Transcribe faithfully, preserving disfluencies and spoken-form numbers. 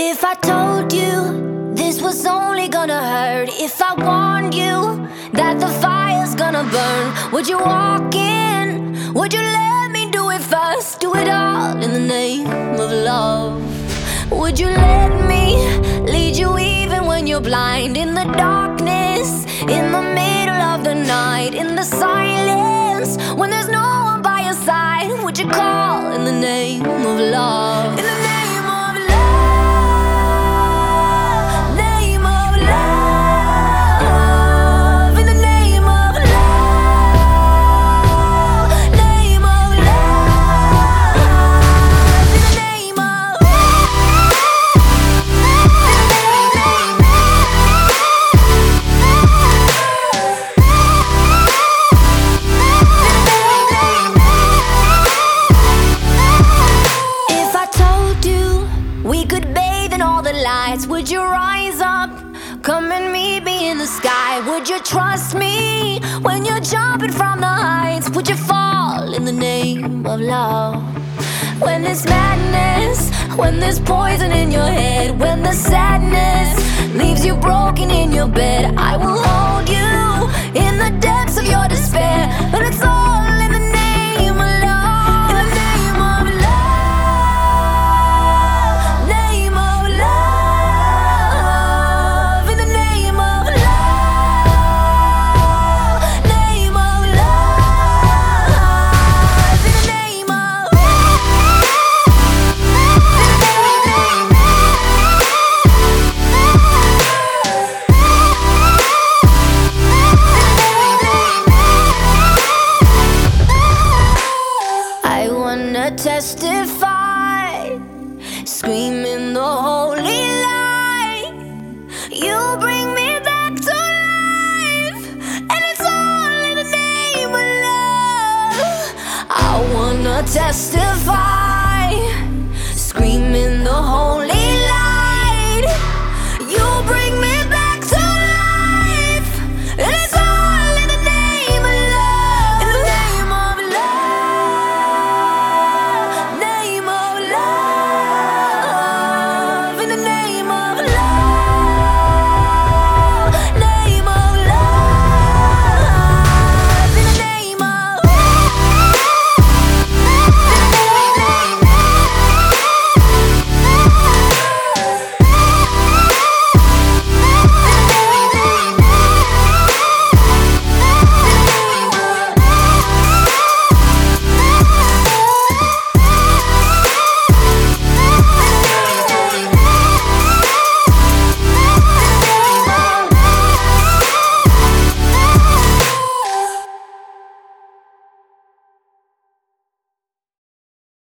If I told you this was only gonna hurt, if I warned you that the fire's gonna burn, would you walk in? Would you let me do it first? Do it all in the name of love. Would you let me lead you even when you're blind? In the darkness, in the middle of the night, in the silence, when there's no one by your side, would you call in the name of love? In the name of love, name of love, in the name of love, name of love, in the name of If I told you we could bathe in all the lights, would you rise up? Come and meet me in the sky. Would you trust me when you're jumping from the heights? Would you fall in the name of love? When there's madness, when there's poison in your head, when the sadness leaves you broken in your bed, I will hold you in the depths of your despair. But it's all in the name of love. In the name of love, name of love, in the name of love, name of love, in the name of I wanna testify, screaming the holy light. You bring me back to life, and it's all in the name of love. I wanna testify.